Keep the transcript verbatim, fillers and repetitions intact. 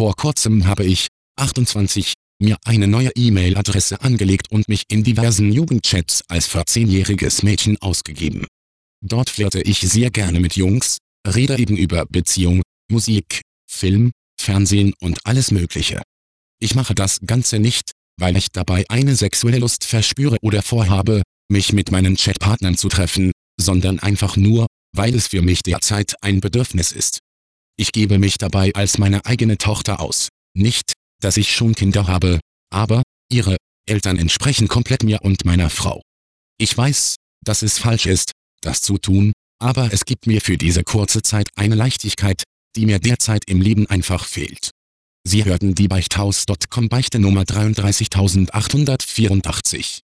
Vor kurzem habe ich, achtundzwanzig, mir eine neue E-Mail-Adresse angelegt und mich in diversen Jugendchats als vierzehnjähriges Mädchen ausgegeben. Dort flirte ich sehr gerne mit Jungs, rede eben über Beziehung, Musik, Film, Fernsehen und alles Mögliche. Ich mache das Ganze nicht, weil ich dabei eine sexuelle Lust verspüre oder vorhabe, mich mit meinen Chatpartnern zu treffen, sondern einfach nur, weil es für mich derzeit ein Bedürfnis ist. Ich gebe mich dabei als meine eigene Tochter aus. Nicht, dass ich schon Kinder habe, aber ihre Eltern entsprechen komplett mir und meiner Frau. Ich weiß, dass es falsch ist, das zu tun, aber es gibt mir für diese kurze Zeit eine Leichtigkeit, die mir derzeit im Leben einfach fehlt. Sie hörten die Beichthaus Punkt com Beichte Nummer dreiunddreißigtausendachthundertvierundachtzig.